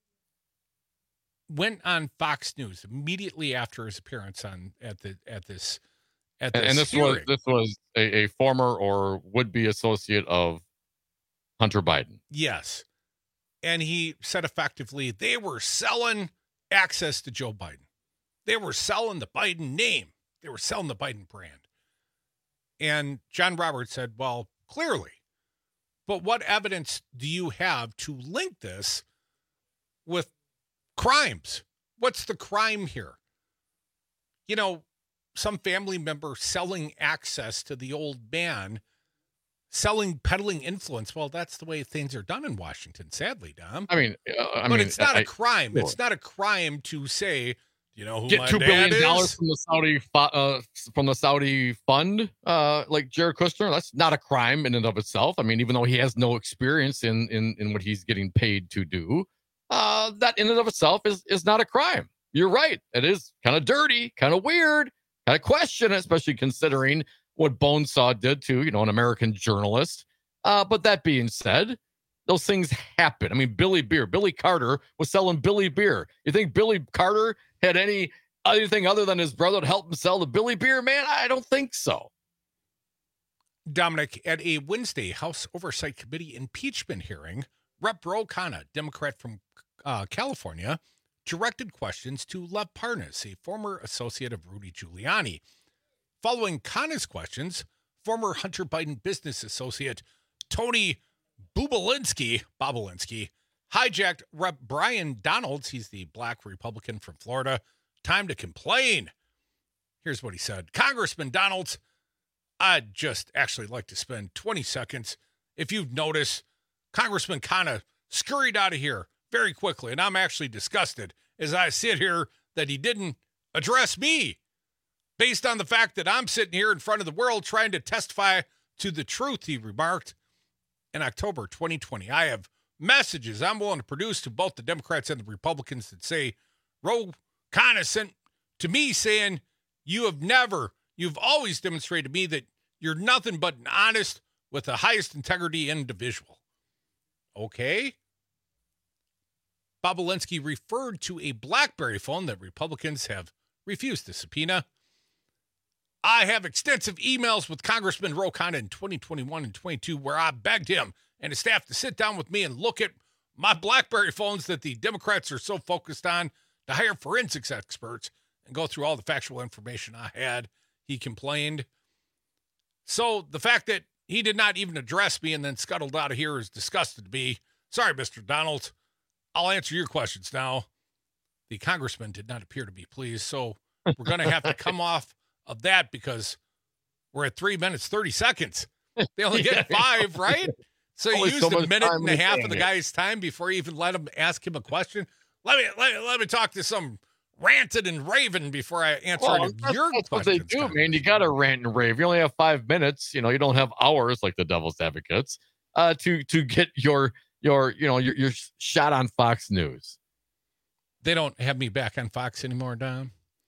went on Fox News immediately after his appearance at this hearing. This was a former or would-be associate of Hunter Biden. Yes. And he said effectively, they were selling access to Joe Biden. They were selling the Biden name. They were selling the Biden brand. And John Roberts said, well, clearly. But what evidence do you have to link this with crimes? What's the crime here? Some family member selling access to the old man, peddling influence. Well, that's the way things are done in Washington, sadly, Dom. But it's not a crime. Sure. It's not a crime to say, who get my $2 dad billion is? from the Saudi fund, like Jared Kushner. That's not a crime in and of itself. Even though he has no experience in what he's getting paid to do, that in and of itself is not a crime. You're right. It is kind of dirty, kind of weird, kind of question, especially considering what Bonesaw did to, an American journalist. But that being said, those things happen. Billy Carter was selling Billy beer. You think Billy Carter had anything other than his brother to help him sell the Billy beer, man? I don't think so. Dominic, at a Wednesday House Oversight Committee impeachment hearing, Rep. Ro Khanna, Democrat from California, directed questions to Lev Parnas, a former associate of Rudy Giuliani. Following Khanna's questions, former Hunter Biden business associate Tony Bobulinski hijacked Rep. Brian Donalds, he's the black Republican from Florida, time to complain. Here's what he said. Congressman Donalds, I'd just actually like to spend 20 seconds. If you've noticed, Congressman Khanna scurried out of here very quickly, and I'm actually disgusted as I sit here that he didn't address me based on the fact that I'm sitting here in front of the world trying to testify to the truth, he remarked in October 2020. I have messages I'm willing to produce to both the Democrats and the Republicans that say, Ro Khanna sent to me saying, you've always demonstrated to me that you're nothing but an honest, with the highest integrity individual. Okay. Bobulinski referred to a BlackBerry phone that Republicans have refused to subpoena. I have extensive emails with Congressman Ro Khanna in 2021 and 22 where I begged him and his staff to sit down with me and look at my BlackBerry phones that the Democrats are so focused on, to hire forensics experts and go through all the factual information I had, he complained. So the fact that he did not even address me and then scuttled out of here is disgusting to me. Sorry, Mr. Donald. I'll answer your questions now. The congressman did not appear to be pleased, so we're going to have to come off of that because we're at 3 minutes, 30 seconds. They only get 5, right? So you used a minute and a half of the guy's time before you even let him ask him a question. Let me talk to some ranted and raven before I answer any of your questions. That's what they do, man. You got to rant and rave. You only have 5 minutes. You don't have hours like the devil's advocates to get your shot on Fox News. They don't have me back on Fox anymore, Dom.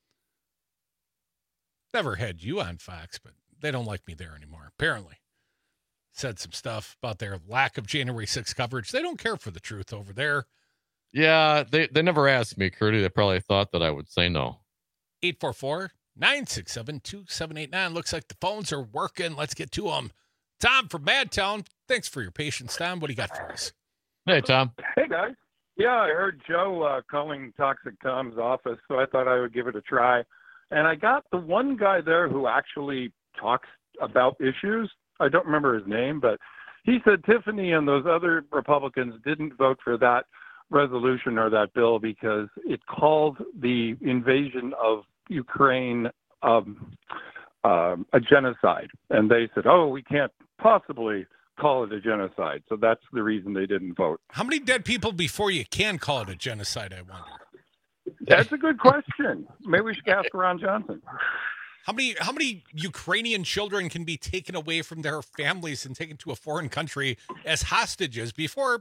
Never had you on Fox, but they don't like me there anymore, apparently. Said some stuff about their lack of January 6th coverage. They don't care for the truth over there. Yeah, they never asked me, Curdy. They probably thought that I would say no. 844-967-2789. Looks like the phones are working. Let's get to them. Tom from Madtown. Thanks for your patience, Tom. What do you got for us? Hey, Tom. Hey, guys. Yeah, I heard Joe calling Toxic Tom's office, so I thought I would give it a try. And I got the one guy there who actually talks about issues. I don't remember his name, but he said Tiffany and those other Republicans didn't vote for that resolution or that bill because it called the invasion of Ukraine a genocide. And they said, we can't possibly call it a genocide. So that's the reason they didn't vote. How many dead people before you can call it a genocide, I wonder? That's a good question. Maybe we should ask Ron Johnson. How many Ukrainian children can be taken away from their families and taken to a foreign country as hostages before,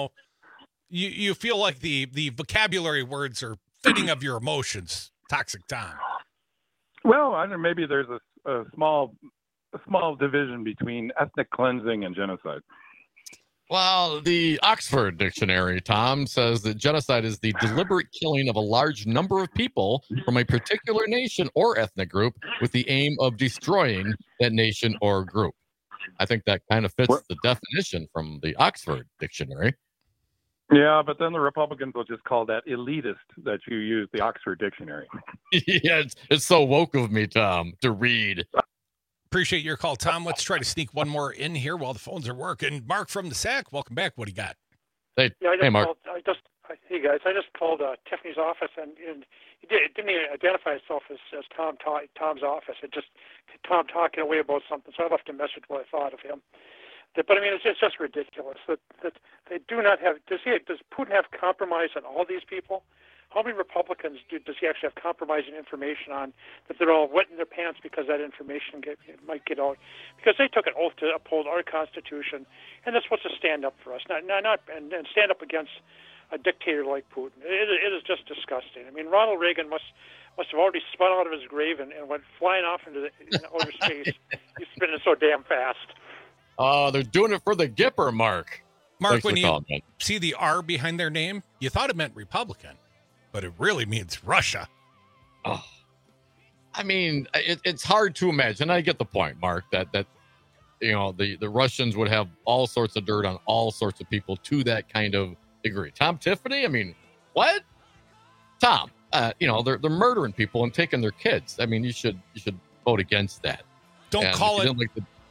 you feel like the vocabulary words are fitting of your emotions, Toxic Tom? Well, I don't know, maybe there's a small division between ethnic cleansing and genocide. Well, the Oxford Dictionary, Tom, says that genocide is the deliberate killing of a large number of people from a particular nation or ethnic group with the aim of destroying that nation or group. I think that kind of fits the definition from the Oxford Dictionary. Yeah, but then the Republicans will just call that elitist that you use the Oxford Dictionary. Yeah, it's so woke of me, Tom, to read. Appreciate your call, Tom. Let's try to sneak one more in here while the phones are working. Mark from the SAC, welcome back. What do you got? Hey, Mark. Hey, guys. I just called Tiffany's office, and he didn't even identify himself as Tom's office. It just Tom talking away about something. So I left a message what I thought of him. But I mean, it's just ridiculous that they do not have. Does Putin have compromise on all these people? How many Republicans does he actually have compromising information on that they're all wet in their pants because that information might get out? Because they took an oath to uphold our Constitution, and they're supposed to stand up for us, not and stand up against a dictator like Putin. It is just disgusting. I mean, Ronald Reagan must have already spun out of his grave and went flying off into outer space. He's spinning so damn fast. They're doing it for the Gipper, Mark. Mark, when you see the R behind their name, you thought it meant Republican, but it really means Russia. Oh, I mean, it's hard to imagine. I get the point, Mark, that the Russians would have all sorts of dirt on all sorts of people to that kind of degree. Tom Tiffany, I mean, what? Tom, they're murdering people and taking their kids. I mean, you should vote against that. Don't call it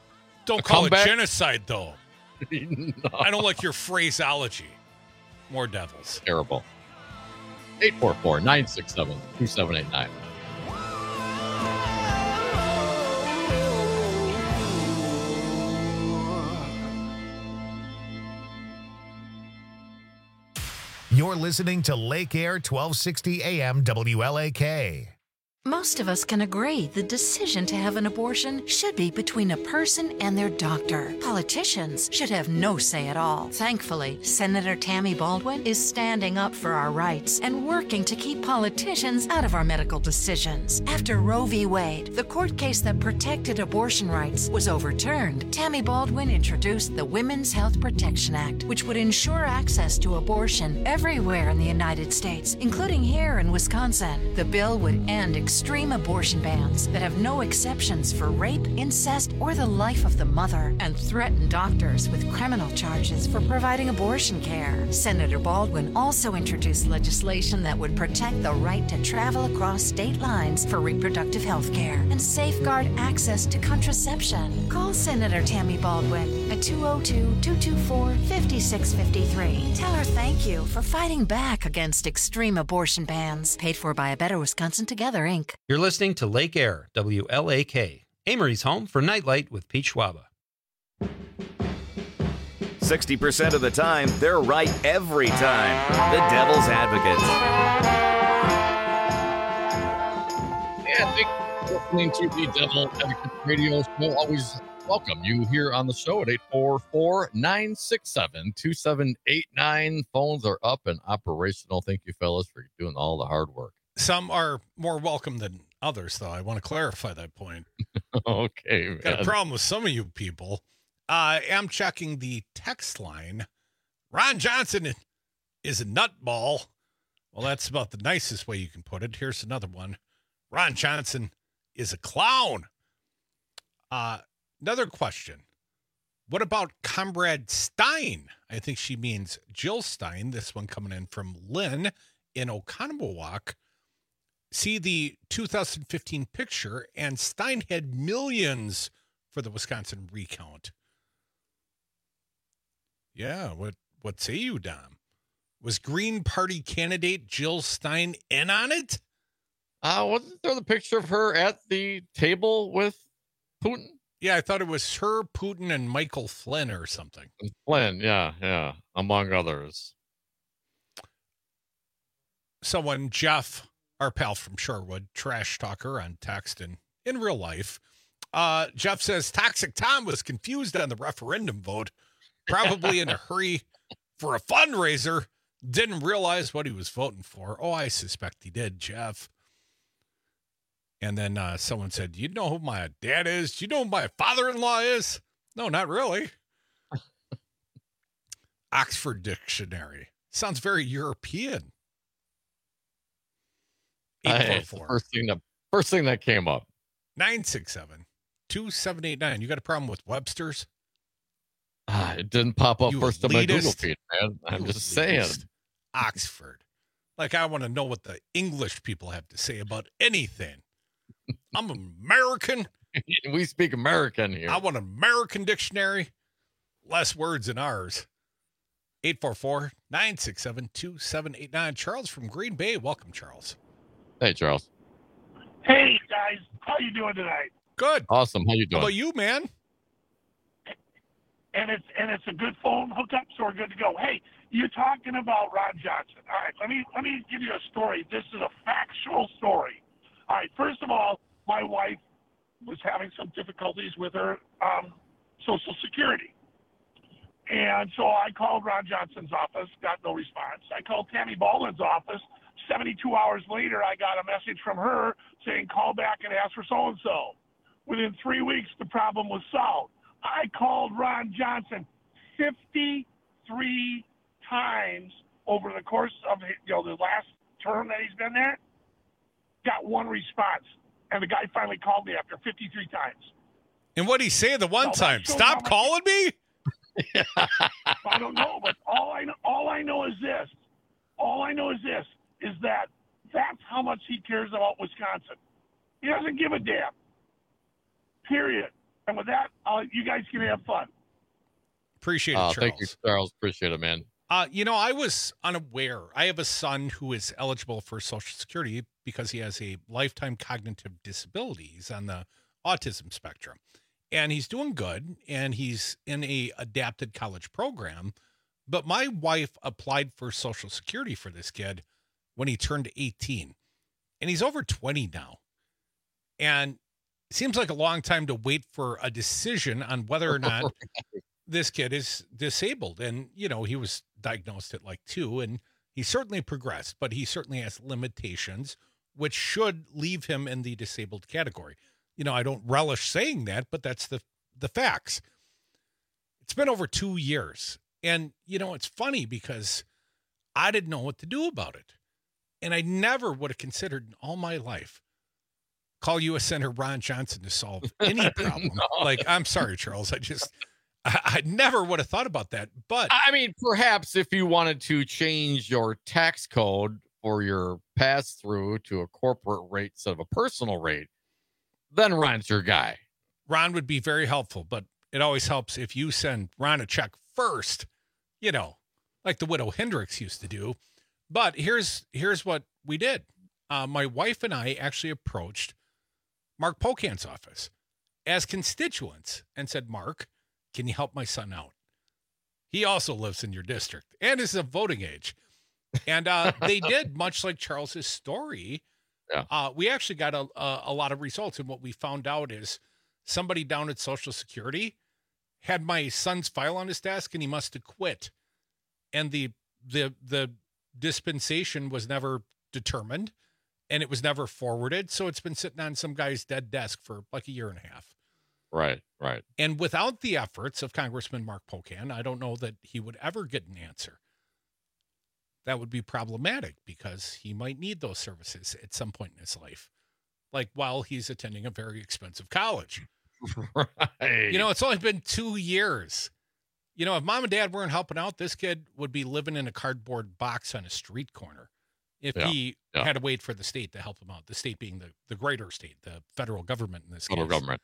genocide, though. No. I don't like your phraseology. More devils. Terrible. 844-967-2789. You're listening to Lake Air 1260 AM WLAK. Most of us can agree the decision to have an abortion should be between a person and their doctor. Politicians should have no say at all. Thankfully, Senator Tammy Baldwin is standing up for our rights and working to keep politicians out of our medical decisions. After Roe v. Wade, the court case that protected abortion rights, was overturned, Tammy Baldwin introduced the Women's Health Protection Act, which would ensure access to abortion everywhere in the United States, including here in Wisconsin. The bill would end extreme abortion bans that have no exceptions for rape, incest, or the life of the mother, and threaten doctors with criminal charges for providing abortion care. Senator Baldwin also introduced legislation that would protect the right to travel across state lines for reproductive health care and safeguard access to contraception. Call Senator Tammy Baldwin at 202-224-5653. Tell her thank you for fighting back against extreme abortion bans. Paid for by A Better Wisconsin Together, Inc. You're listening to Lake Air, WLAK, Amory's home for Nightlight with Pete Schwaba. 60% of the time, they're right every time. The Devil's Advocates. Yeah, thank you for listening to the Devil Advocate Radio Show. Always welcome you here on the show at 844-967-2789. Phones are up and operational. Thank you, fellas, for doing all the hard work. Some are more welcome than others, though. I want to clarify that point. Okay, man. Got a problem with some of you people. I am checking the text line. Ron Johnson is a nutball. Well, that's about the nicest way you can put it. Here's another one. Ron Johnson is a clown. Another question. What about Comrade Stein? I think she means Jill Stein. This one coming in from Lynn in Oconomowoc. See the 2015 picture, and Stein had millions for the Wisconsin recount. Yeah, what say you, Dom? Was Green Party candidate Jill Stein in on it? Wasn't there the picture of her at the table with Putin? Yeah, I thought it was her, Putin, and Michael Flynn or something. Flynn, yeah, among others. Someone, Jeff, our pal from Shorewood, trash talker on text and in real life. Jeff says Toxic Tom was confused on the referendum vote, probably in a hurry for a fundraiser, didn't realize what he was voting for. Oh, I suspect he did, Jeff. And then someone said, you know who my dad is? Do you know who my father-in-law is? No, not really. Oxford Dictionary. Sounds very European. It's the first thing that came up. 967-2789. You got a problem with Webster's? It didn't pop up You first on my Google elitist. feed, man. I'm You just saying. elitist. Oxford. Like, I want to know what the English people have to say about anything. I'm American. We speak American here. I want an American dictionary. Less words than ours. 844-967-2789. Charles from Green Bay. Welcome, Charles. Hey, Charles. Hey guys, how you doing tonight? Good. Awesome. How you doing? How about you, man? And it's a good phone hookup, so we're good to go. Hey, you're talking about Ron Johnson. All right, let me give you a story. This is a factual story. All right, first of all, my wife was having some difficulties with her Social Security. And so I called Ron Johnson's office, got no response. I called Tammy Baldwin's office. 72 hours later, I got a message from her saying, call back and ask for so-and-so. Within 3 weeks, the problem was solved. I called Ron Johnson 53 times over the course of the last term that he's been there. Got one response. And the guy finally called me after 53 times. And what'd he say the one time? Stop calling me? I don't know, but all I know is this. All I know is this, is that that's how much he cares about Wisconsin. He doesn't give a damn. Period. And with that, you guys can have fun. Appreciate it, Charles. Thank you, Charles. Appreciate it, man. I was unaware. I have a son who is eligible for Social Security because he has a lifetime cognitive disability. He's on the autism spectrum. And he's doing good, and he's in a adapted college program. But my wife applied for Social Security for this kid when he turned 18. And he's over 20 now. And it seems like a long time to wait for a decision on whether or not this kid is disabled. And, you know, he was diagnosed at like 2, and he certainly progressed, but he certainly has limitations, which should leave him in the disabled category. You know, I don't relish saying that, but that's the facts. It's been over 2 years. And, you know, it's funny because I didn't know what to do about it. And I never would have considered in all my life call U.S. Senator Ron Johnson to solve any problem. No. Like, I'm sorry, Charles. I never would have thought about that. But I mean, perhaps if you wanted to change your tax code for your pass through to a corporate rate instead of a personal rate, then Ron's your guy. Ron would be very helpful, but it always helps if you send Ron a check first, you know, like the widow Hendricks used to do. But here's what we did. My wife and I actually approached Mark Pocan's office as constituents and said, Mark, can you help my son out? He also lives in your district and is of voting age. And they did, much like Charles's story. Yeah. We actually got a lot of results. And what we found out is somebody down at Social Security had my son's file on his desk, and he must have quit. And the dispensation was never determined, and it was never forwarded. So it's been sitting on some guy's dead desk for like a year and a half. Right. And without the efforts of Congressman Mark Pocan, I don't know that he would ever get an answer. That would be problematic because he might need those services at some point in his life, like while he's attending a very expensive college. Right. You know, it's only been 2 years. You know, if mom and dad weren't helping out, this kid would be living in a cardboard box on a street corner if he had to wait for the state to help him out. The state being the greater state, the federal government in this case. Federal government.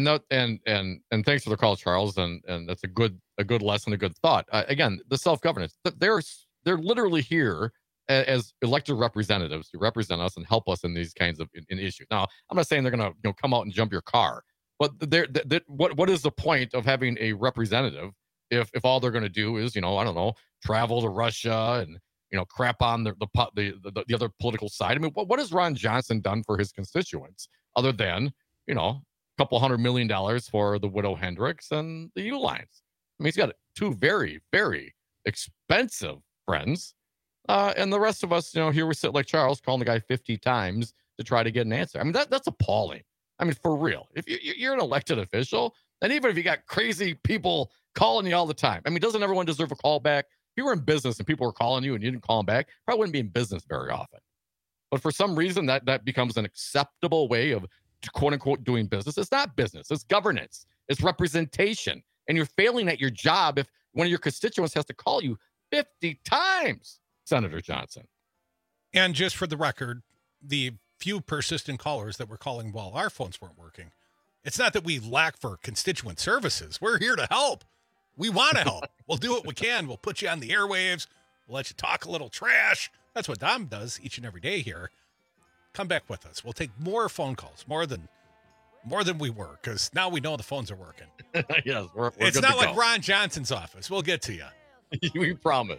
And thanks for the call, Charles. And that's a good lesson, a good thought. Again, the self-governance. They're literally here as elected representatives to represent us and help us in these kinds of in issues. Now, I'm not saying they're going to come out and jump your car, but what is the point of having a representative if all they're going to do is, you know, I don't know, travel to Russia and, you know, crap on the other political side? I mean, what has Ron Johnson done for his constituents other than, you know, a couple $100 million for the widow Hendricks and the Uihleins? I mean, he's got 2 very, very expensive friends. And the rest of us, you know, here we sit like Charles calling the guy 50 times to try to get an answer. I mean, that's appalling. I mean, for real. If you're an elected official, and even if you got crazy people calling you all the time, I mean, doesn't everyone deserve a call back? If you were in business and people were calling you and you didn't call them back, probably wouldn't be in business very often. But for some reason, that becomes an acceptable way of quote unquote doing business. It's not business. It's governance. It's representation. And you're failing at your job if one of your constituents has to call you 50 times, Senator Johnson. And just for the record, the few persistent callers that were calling while our phones weren't working, it's not that we lack for constituent services. We're here to help. We want to help. We'll do what we can. We'll put you on the airwaves. We'll let you talk a little trash. That's what Dom does each and every day here. Come back with us. We'll take more phone calls, more than we were, because now we know the phones are working. Yes, we're it's good not to like go. Ron Johnson's office. We'll get to you. We promise.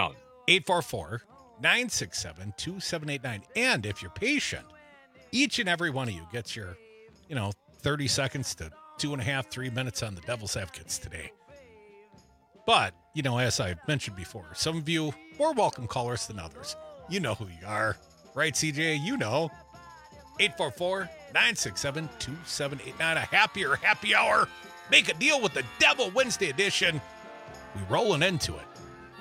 844-967-2789. And if you're patient, each and every one of you gets your, 30 seconds to 2.5, 3 minutes on the Devil's Advocates today. But, as I mentioned before, some of you more welcome callers than others. You know who you are. Right, CJ? You know. 844-967-2789. A happier happy hour. Make a deal with the devil Wednesday edition. We rolling into it.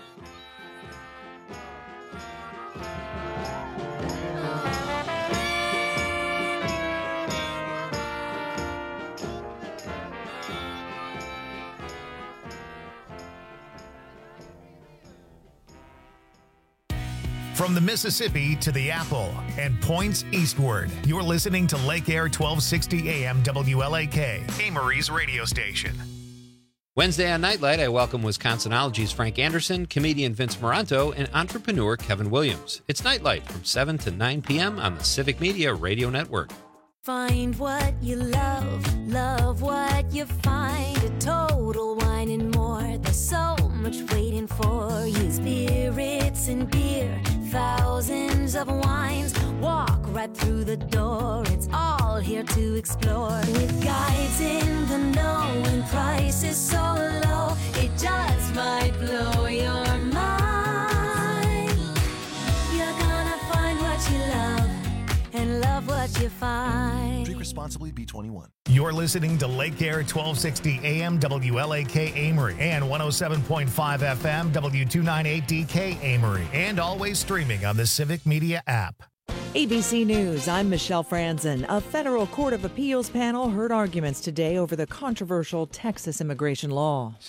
From the Mississippi to the Apple and points eastward, you're listening to Lake Air 1260 AM WLAK, Amory's radio station. Wednesday on Nightlight, I welcome Wisconsinology's Frank Anderson, comedian Vince Moranto, and entrepreneur Kevin Williams. It's Nightlight from 7 to 9 p.m. on the Civic Media Radio Network. Find what you love, love what you find. A Total Wine and More. There's so much waiting for you. Spirits and beer, thousands of wines. Walk right through the door. It's all here area to explore. With guides in the know and prices so low, it just might blow your mind. You're gonna find what you love and love what you find. Drink responsibly, B21. You're listening to Lake Air 1260 AM WLAK Amory and 107.5 FM W298DK Amory, and always streaming on the Civic Media app. ABC News, I'm Michelle Franzen. A federal court of appeals panel heard arguments today over the controversial Texas immigration law.